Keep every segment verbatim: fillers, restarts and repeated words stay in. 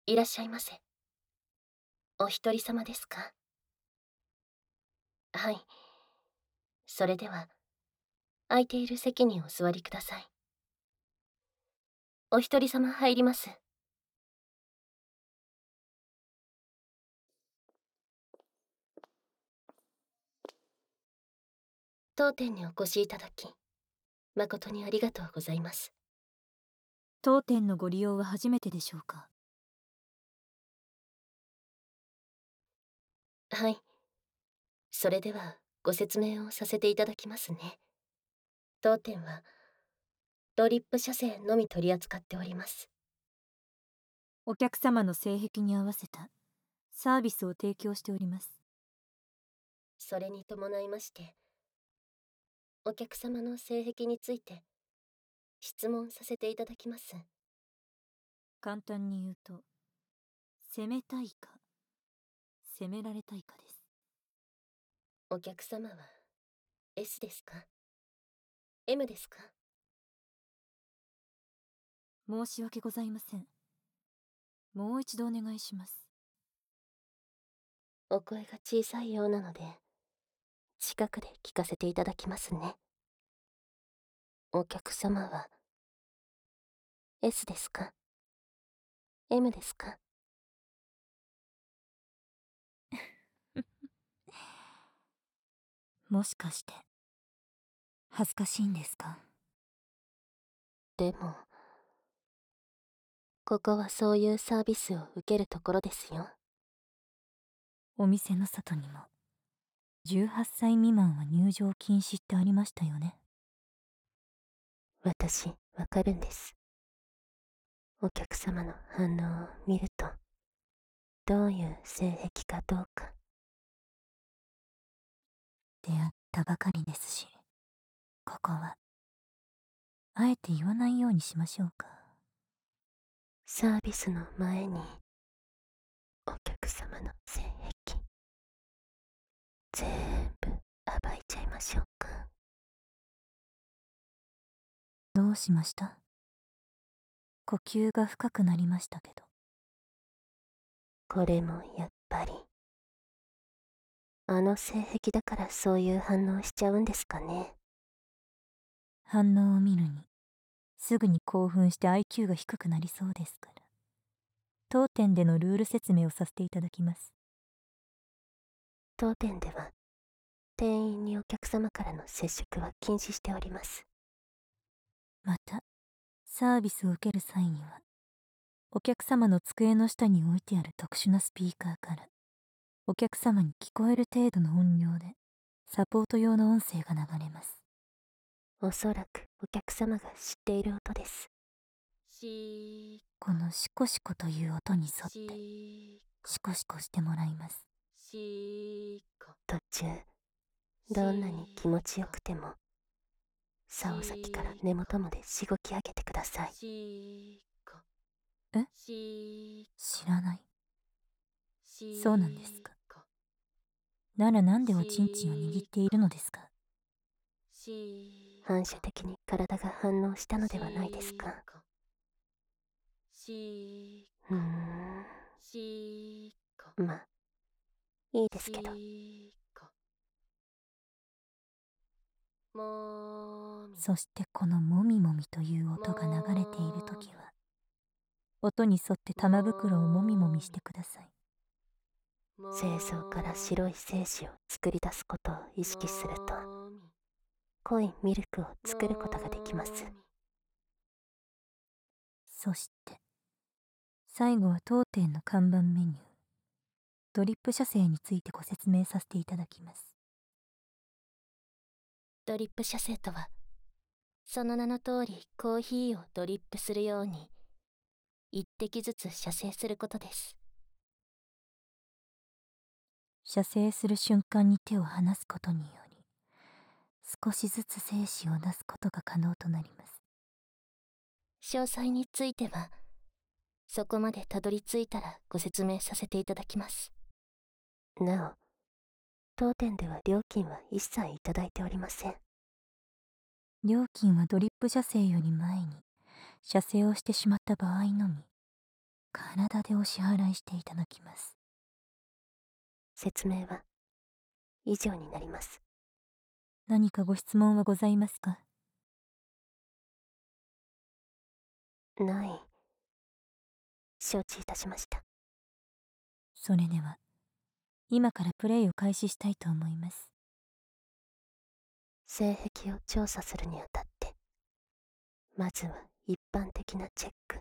いらっしゃいませ。お一人様ですか？はい。それでは、空いている席にお座りください。お一人様入ります。当店にお越しいただき、誠にありがとうございます。 当店のご利用は初めてでしょうか？ はい。それでは、ご説明をさせていただきますね。当店は、ドリップ射精のみ取り扱っております。 お客様の性癖に合わせたサービスを提供しております。 それに伴いまして、お客様の性癖について、質問させていただきます。 簡単に言うと、攻めたいか、攻められたいかです。 お客様は、S ですか？ エム ですか？ 申し訳ございません。もう一度お願いします。 お声が小さいようなので、近くで聞かせていただきますね。お客様は、S ですか？ エム ですか？ もしかして、恥ずかしいんですか？ でも、ここはそういうサービスを受けるところですよ。 お店の外にも、じゅうはっさい未満は入場禁止ってありましたよね。 私、わかるんです。お客様の反応を見ると、どういう性癖かどうか。 出会ったばかりですし、ここは、あえて言わないようにしましょうか。 サービスの前に、お客様の性癖、全部暴いちゃいましょうか。 どうしました？呼吸が深くなりましたけど。 これもやっぱり、あの性癖だからそういう反応しちゃうんですかね。 反応を見るに、すぐに興奮して アイキュー が低くなりそうですから。当店でのルール説明をさせていただきます。 当店では、店員にお客様からの接触は禁止しております。 また、サービスを受ける際には、お客様の机の下に置いてある特殊なスピーカーから、お客様に聞こえる程度の音量で、サポート用の音声が流れます。 おそらくお客様が知っている音です。しこのシコシコという音に沿って、 しシコシコしてもらいます。 し途中、どんなに気持ちよくても、竿先から根元までしごき上げてください。 え？知らない。そうなんですか。ならなんでおちんちんを握っているのですか？ 反射的に体が反応したのではないですか。うーん。まあ、いいですけど。 そしてこのもみもみという音が流れているときは、音に沿って玉袋をもみもみしてください。 精巣から白い精子を作り出すことを意識すると、濃いミルクを作ることができます。 そして、最後は当店の看板メニュー、ドリップ射精についてご説明させていただきます。 ドリップ射精とは、その名の通りコーヒーをドリップするように、一滴ずつ射精することです。 射精する瞬間に手を離すことにより、少しずつ精子を出すことが可能となります。 詳細については、そこまでたどり着いたらご説明させていただきます。なお、当店では料金は一切いただいておりません。 料金はドリップ射精より前に射精をしてしまった場合のみ、 体でお支払いしていただきます。 説明は以上になります。 何かご質問はございますか？ ない。承知いたしました。 それでは今からプレイを開始したいと思います。 性癖を調査するにあたって、まずは一般的なチェック。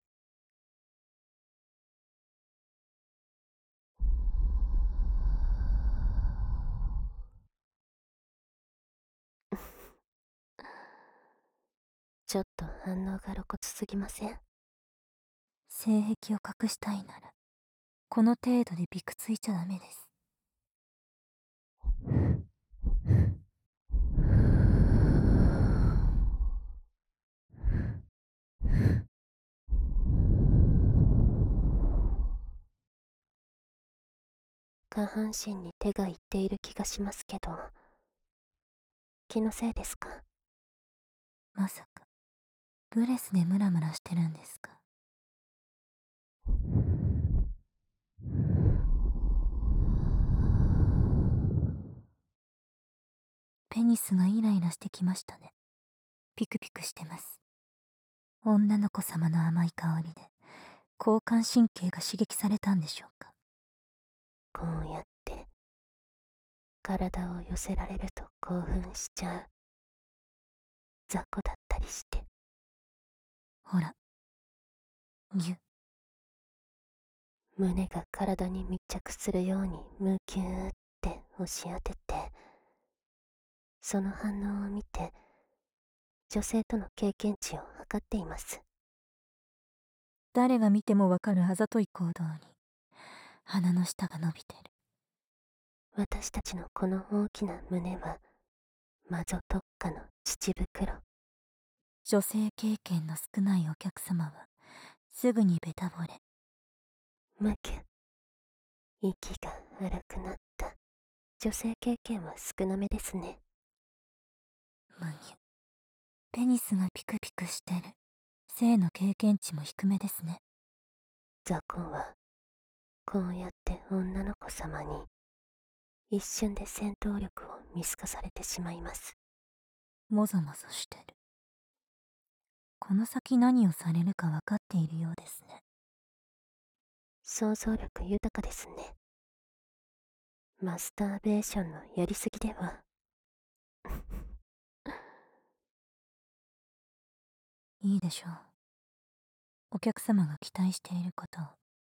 ちょっと反応が露骨すぎません？ 性癖を隠したいならこの程度でびくついちゃダメです。 下半身に手がいっている気がしますけど、気のせいですか？ まさかブレスでムラムラしてるんですか？ペニスがイライラしてきましたね。ピクピクしてます。女の子様の甘い香りで交感神経が刺激されたんでしょうか。 こうやって体を寄せられると興奮しちゃう。雑魚だったりして。 ほら、ぎゅ。 胸が体に密着するようにムキューって押し当てて、その反応を見て女性との経験値を測っています。 誰が見てもわかるあざとい行動に鼻の下が伸びてる。 私たちのこの大きな胸はマゾ特化の乳袋。 女性経験の少ないお客様はすぐにベタ惚れ。 むきゅ。息が荒くなった。女性経験は少なめですね。 むぎゅ。ペニスがピクピクしてる。性の経験値も低めですね。 雑魚はこうやって女の子様に一瞬で戦闘力を見透かされてしまいます。 もぞもぞしてる。この先何をされるか分かっているようですね。 想像力豊かですね。マスターベーションのやりすぎでは。 いいでしょう。お客様が期待していることを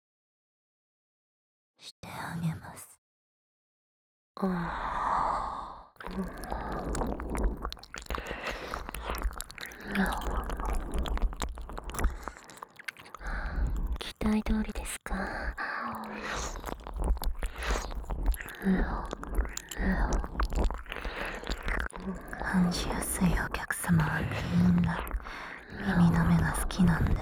してあげます。 ああ、期待通りですか？ 感じやすいお客様はみんな耳の目が好きなんです。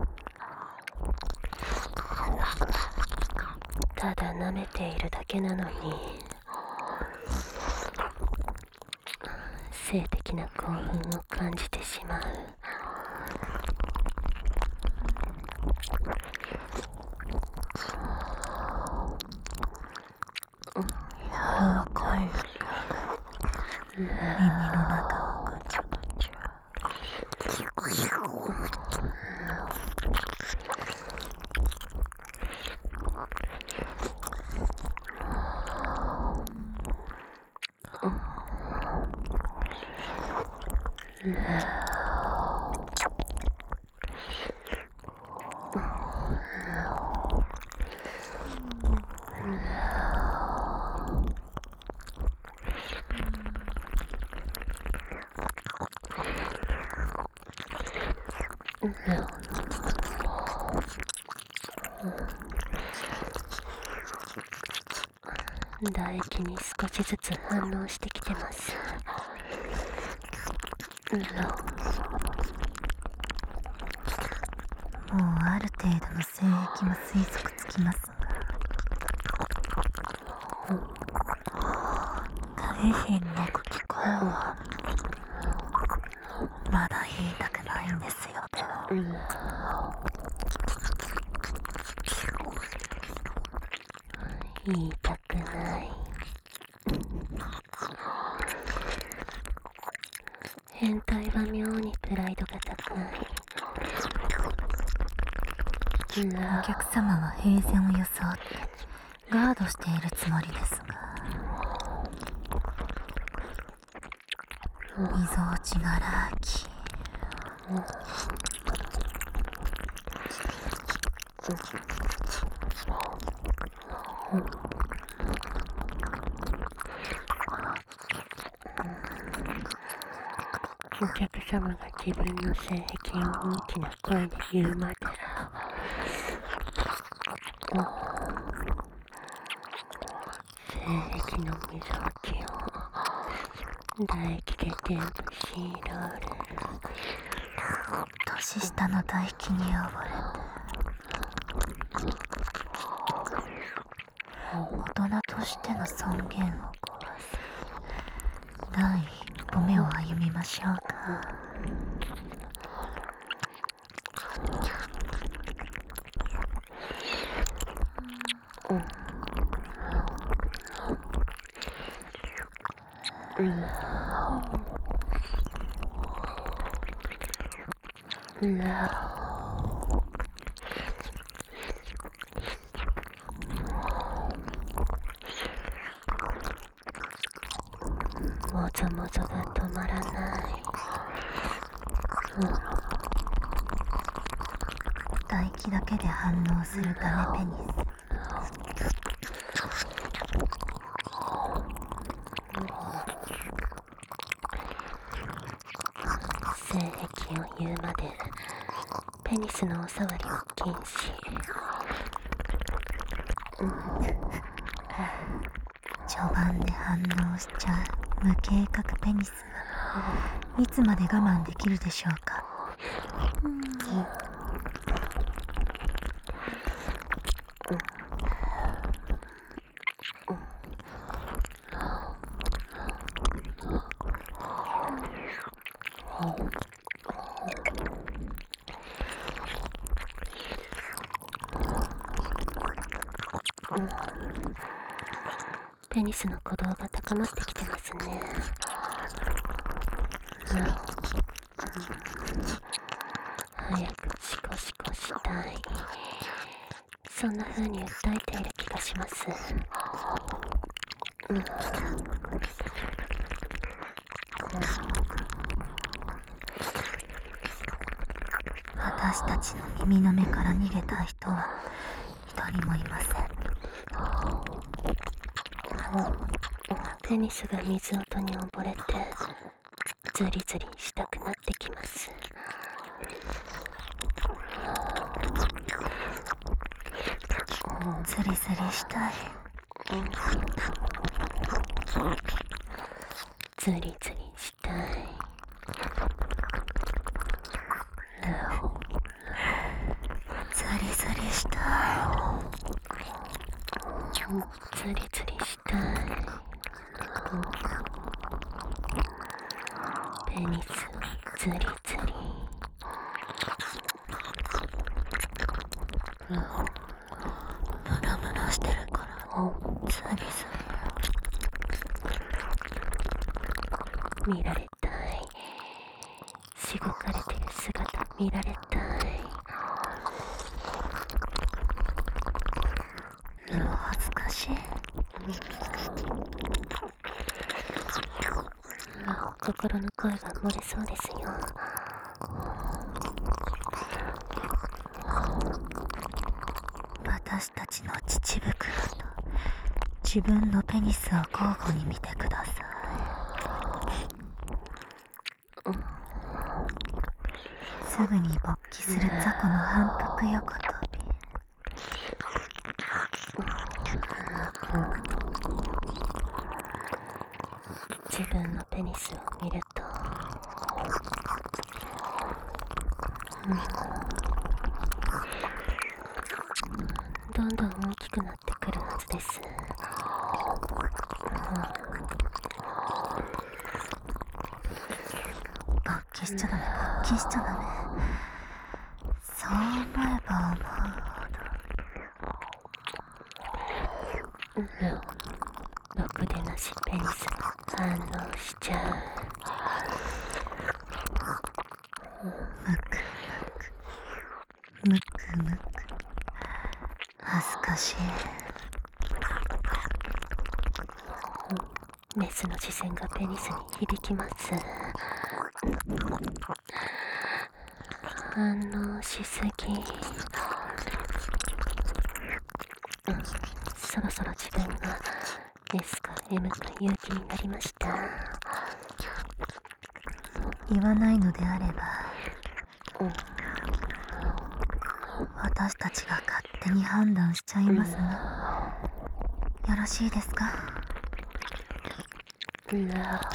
ただ舐めているだけなのに性的な興奮を感じてしまう。 柔らかい耳の中をぐちゃぐちゃ。 唾液に少しずつ反応してきてます。 もうある程度の性域も推測つきますが、下品な口声はまだ言いたくないんですよね。 言いたくない。変態は妙にプライドが高い。 お客様は平然を装ってガードしているつもりですが、みぞおちがらき。 お客様が自分の性癖を大きな声で言うまで、性癖のみぞおちを唾液で全部強いられる。 年下の唾液に溺れて大人としての尊厳を壊す第一歩目を歩みましょうか。 うんうん、もぞもぞが止まらない。 唾液だけで反応するダメペニス。 性癖を言うまでペニスのお触りは禁止。うん、 序盤で反応しちゃう無計画ペニスはいつまで我慢できるでしょうか。うんペニスの鼓動が高まってきてますね。うん、早くシコシコしたい。そんな風に訴えている気がします。うん、 私たちの耳の目から逃げた人は一人もいません。 ペニスが水音に溺れてズリズリしたくなってきます。 ズリズリしたい。 ズリズリしたい。 ズリズリしたい。 ズリズリしたい。ペニスズリズリ。 ムラムラしてるからズリズリ。見られたい。しごかれてる姿見られたい。 お恥ずかしい。 心の声が漏れそうですよ。 私たちの乳袋と自分のペニスを交互に見てください。すぐに勃起する雑魚の反復横跳び。 自分のペニスを見ると、うん、どんどん大きくなってくるはずです。 勃起しちゃダメ、勃起しちゃダメ。そう思えば思うほど。 うろくでなしペニス反応しちゃう。 むくむくむくむく恥ずかしい。 メスの視線がペニスに響きます。反応しすぎ。うん、そろそろ自分が S か M か勇気になりました。 言わないのであれば、 うん、 私たちが勝手に判断しちゃいますが、よろしいですか？ うん、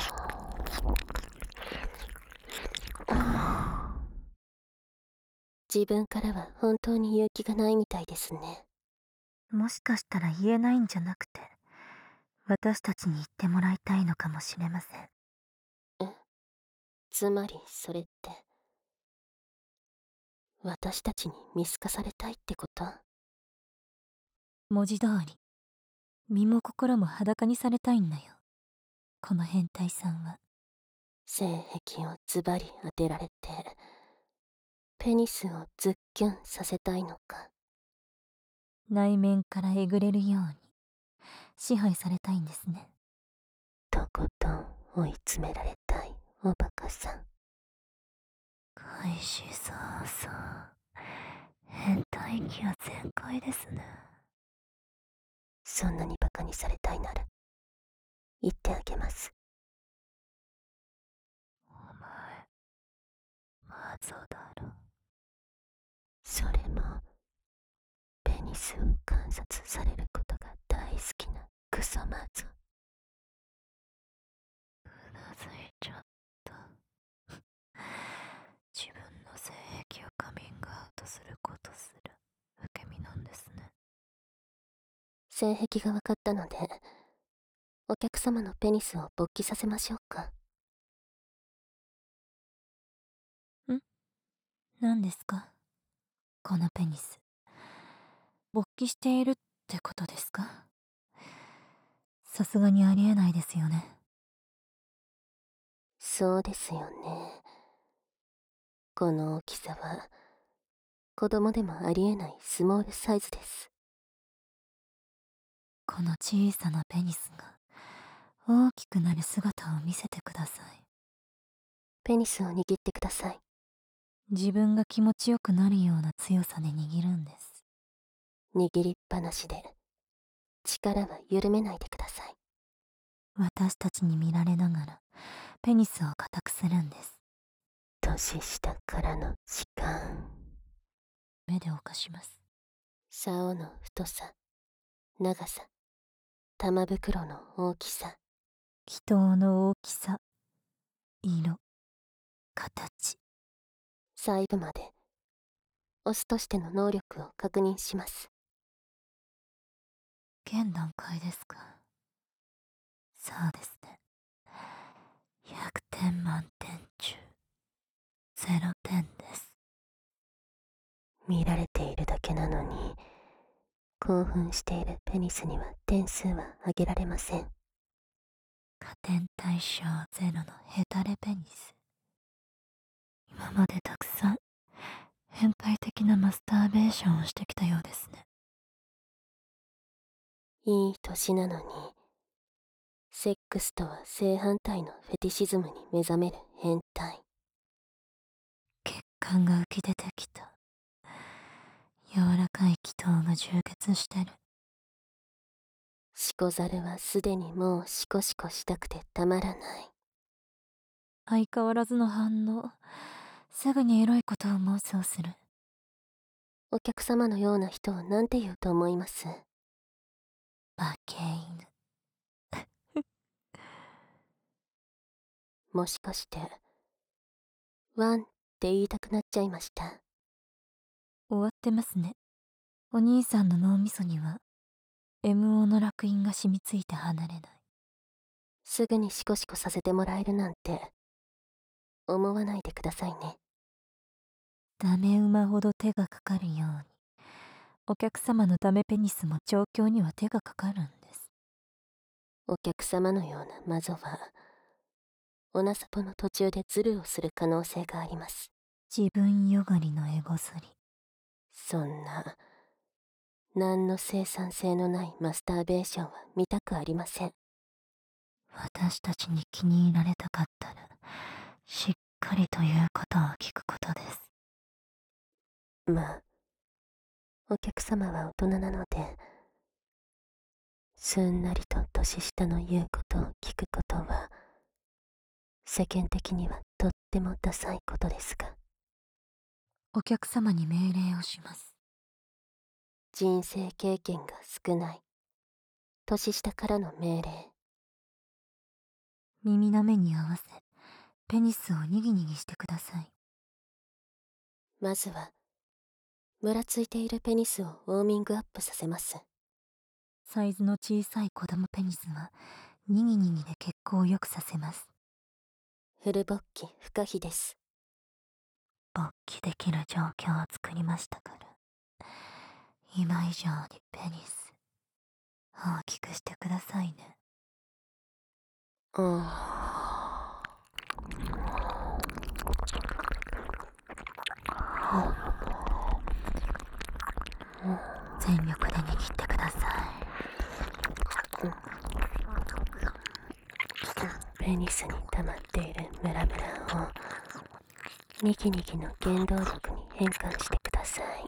自分からは本当に勇気がないみたいですね。 もしかしたら言えないんじゃなくて、私たちに言ってもらいたいのかもしれません。 え、つまりそれって、私たちに見透かされたいってこと？ 文字通り、身も心も裸にされたいんだよ、この変態さんは。 性癖をズバリ当てられて、ペニスをズッキュンさせたいのか。 内面からえぐれるように支配されたいんですね。 とことん追い詰められたいおバカさん。 開始早々、変態気は全開ですね。 そんなにバカにされたいなら言ってあげます。 お前マゾだろ。 それもペニスを観察されることが大好きなクソマゾ。 うなずいちゃった。自分の性癖をカミングアウトすることする受け身なんですね。 性癖が分かったので、お客様のペニスを勃起させましょうか。 ん？何ですか？このペニス。勃起しているってことですか？さすがにありえないですよね。 そうですよね。この大きさは子供でもありえないスモールサイズです。 この小さなペニスが大きくなる姿を見せてください。 ペニスを握ってください。 自分が気持ちよくなるような強さで握るんです。 握りっぱなしで力は緩めないでください。 私たちに見られながらペニスを固くするんです。 年下からの痴漢。 目で犯します。 竿の太さ、長さ、玉袋の大きさ、 気筒の大きさ、色、形、 細部までオスとしての能力を確認します。 現段階ですか？そうですね。ひゃくてん満点中ゼロてんです。 見られているだけなのに興奮しているペニスには点数は上げられません。 加点対象ゼロのヘタレペニス。今までたくさん変態的なマスターベーションをしてきたようですね。 いい年なのに、セックスとは正反対のフェティシズムに目覚める変態。 血管が浮き出てきた。柔らかい気筒が充血してる。 シコザルはすでにもうシコシコしたくてたまらない。 相変わらずの反応。すぐにエロいことを妄想する。 お客様のような人をなんて言うと思います？ 化け犬。 もしかしてワンって言いたくなっちゃいました？ 終わってますね。お兄さんの脳みそには エムオー の烙印が染みついて離れない。 すぐにシコシコさせてもらえるなんて思わないでくださいね。 ダメ馬ほど手がかかるように、お客様のダメペニスも調教には手がかかるんです。 お客様のような魔女は、おなさぽの途中でズルをする可能性があります。 自分よがりのエゴ剃り。 そんな、何の生産性のないマスターベーションは見たくありません。 私たちに気に入られたかったら、しっかりということを聞くことです。 まあ、お客様は大人なので、すんなりと年下の言うことを聞くことは、世間的にはとってもダサいことですが。 お客様に命令をします。 人生経験が少ない、年下からの命令。 耳の目に合わせ、ペニスをにぎにぎしてください。 まずは、むらついているペニスをウォーミングアップさせます。 サイズの小さい子供ペニスは、にぎにぎで血行を良くさせます。 フル勃起不可避です。 勃起できる状況を作りましたから、今以上にペニス、大きくしてくださいね。 うん。 全力で握ってください。 ペニスに溜まっているムラムラをニキニキの原動力に変換してください。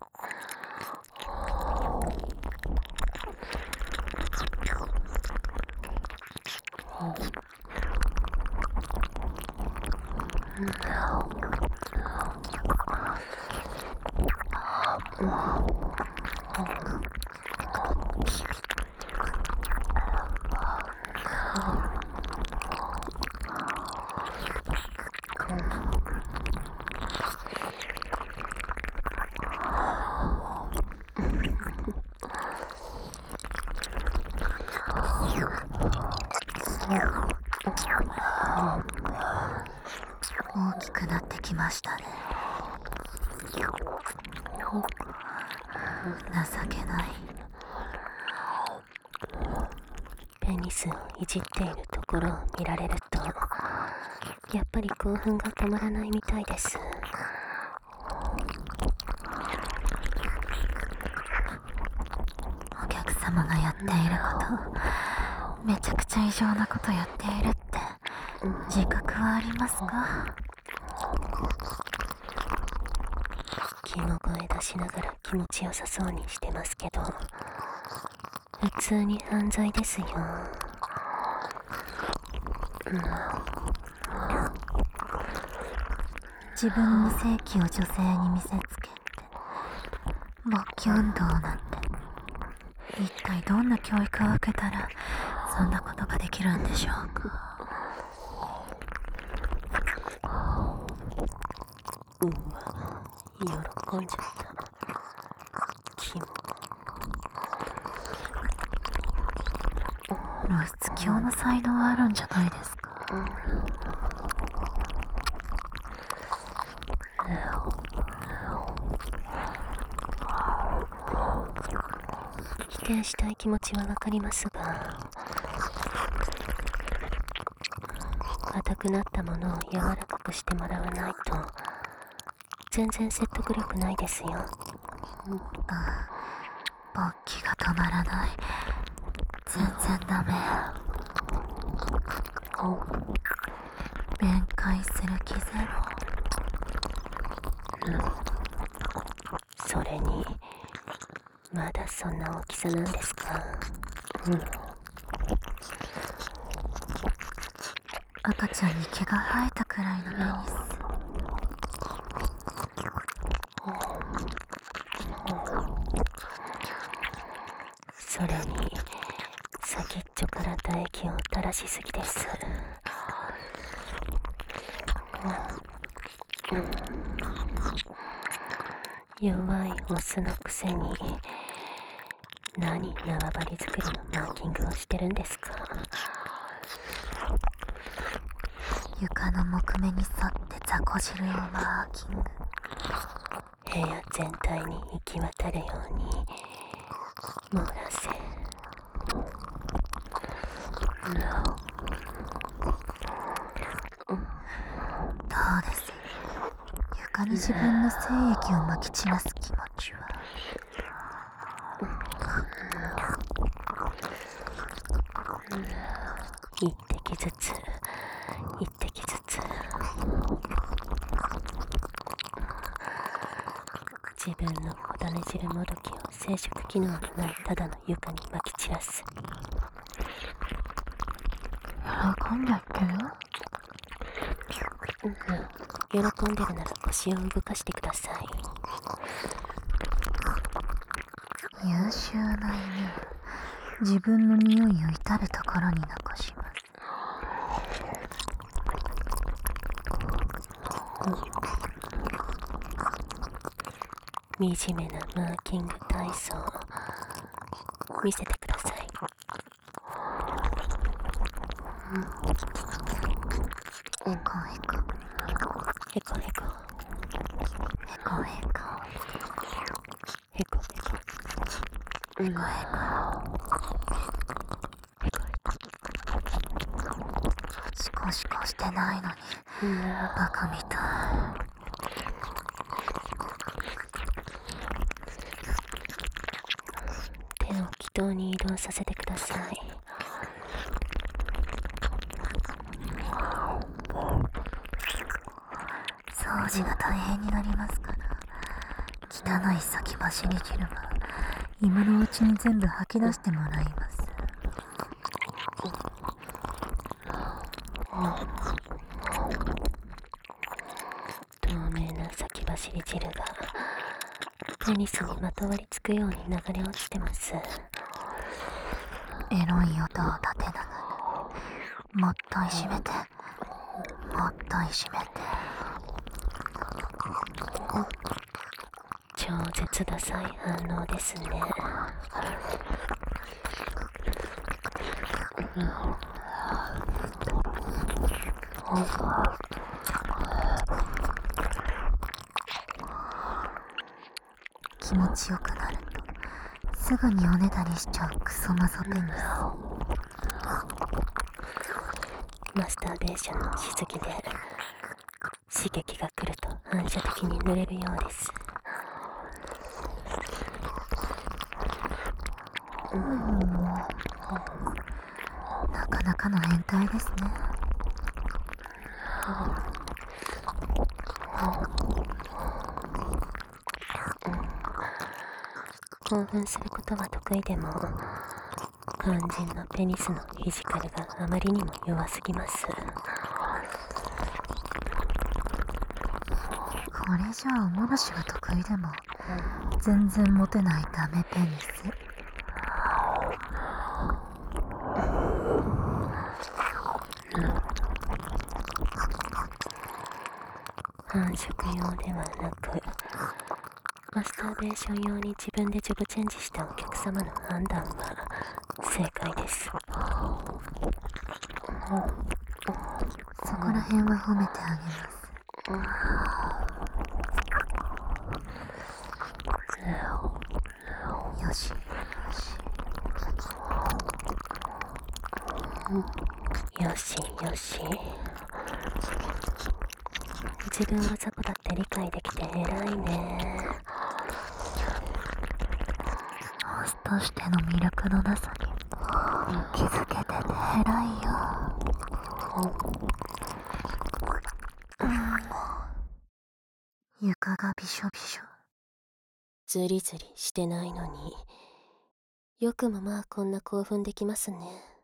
大きくなってきましたね。情けない。 ペニスをいじっているところを見られると、やっぱり興奮が止まらないみたいです。 お客様がやっていること、めちゃくちゃ異常なことやっているって自覚はありますか？ 気も声出しながら気持ちよさそうにしてますけど、普通に犯罪ですよ。うん、 自分の性器を女性に見せつけて勃起運動なんて、一体どんな教育を受けたらそんなことができるんでしょうか。 うんわ、喜んじゃった。キモ。 露出狂の才能あるんじゃないですか。 否定したい気持ちはわかりますが、硬くなったものを柔らかくしてもらわないと全然説得力ないですよ。 うん、勃起が止まらない。全然ダメ。弁解する気ゼロ。 うん、それにまだそんな大きさなんですか？うん、 赤ちゃんに毛が生えたくらいのペニス。 それに先っちょから唾液を垂らしすぎです。弱いオスのくせに何縄張り作りのマーキングをしてるんですか？ 床の木目に沿って雑魚汁をマーキング。 部屋全体に行き渡るように漏らせ。 どうです？床に自分の精液をまき散らす気持ちは。 一滴ずつ一滴ずつ自分のお種汁もどきを生殖機能のないただの床にまき散らす。 喜んでってる？ うん、喜んでるなら腰を動かしてください。 優秀な犬、自分の匂いを至るところに残します。 惨めなマーキング体操見せてください。 へこへこへこへこへこへこへこへこへこへこシコシコしてないのにバカみたい。 手を気筒に移動させてください。 掃除が大変になりますから、汚い先走り汁は今のうちに全部吐き出してもらいます。 透明な先走り汁がペニスにまとわりつくように流れ落ちてます。 エロい音を立てながら、もっといじめて、もっといじめて。 超絶ダサい反応ですね。 気持ちよくなるとすぐにおねだりしちゃうクソマゾペニス。 マスターベーションのしすぎで刺激が来ると反射的に濡れるようです。 うん、なかなかの変態ですね。 興奮することは得意でも肝心のペニスのフィジカルがあまりにも弱すぎます。 これじゃあおもらしが得意でも全然モテないダメペニス。 繁殖用ではなくマスターベーション用に自分でジョブチェンジしたお客様の判断は正解です。 そこら辺は褒めてあげます。よしよしよし。自分は雑魚だって理解できて偉いね。 オスとしての魅力のなさに気づけてて偉いよ。床がびしょびしょ。 ズリズリしてないのによくもまあこんな興奮できますね。